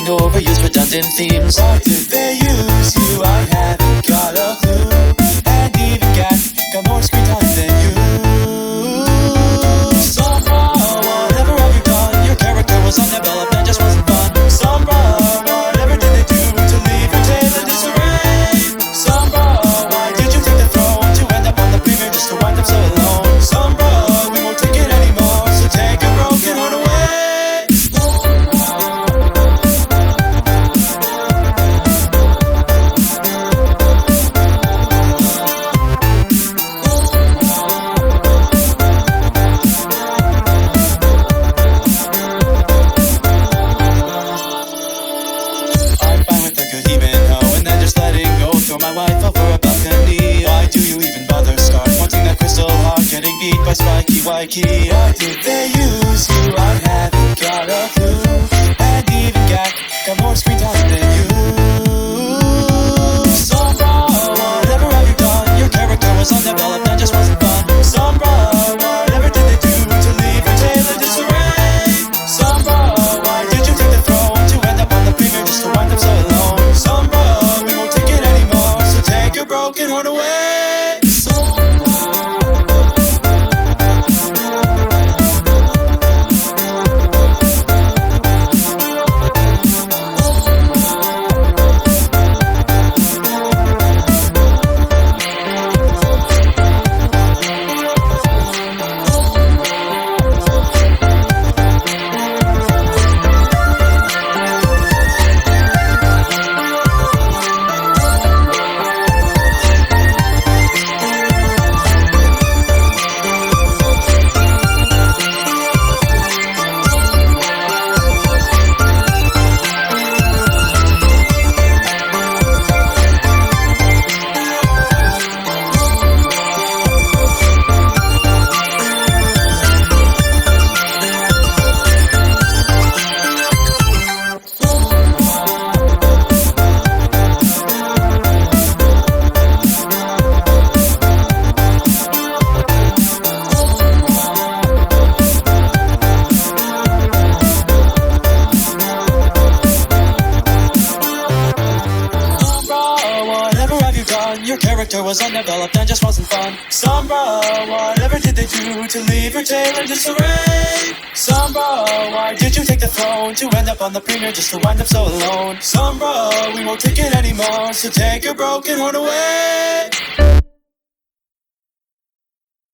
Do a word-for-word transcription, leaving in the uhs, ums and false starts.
writing overused redundant themes. Why did they use you? I haven't got a clue. And even Gak got more screen time than you. Sombra, whatever have you done? Your character was undeveloped and just wasn't fun. Sombra, whatever did they do to leave your tale in disarray? Sombra, why did you take the throne to end up on the premier just to wind up so alone? Sombra, we won't take it anymore, so take a broken heart away. Throw my wife over a balcony. Why do you even bother? Start wanting that crystal heart, getting beat by Spiky Waikey. Why did they use you? I haven't got a clue. And even Gak got more screen time than you. Sombra, whatever have you done? Your character was undeveloped and just wasn't fun. Sombra, whatever did they do to leave your tale in disarray? Sombra, why did you take the throne to end up on the premier just to wind up so alone? Sombra, your broken heart away. Your character was undeveloped and just wasn't fun. Sombra, whatever did they do to leave your tale in disarray? Sombra, why did you take the throne to end up on the premier just to wind up so alone? Sombra, we won't take it anymore, so take your broken heart away.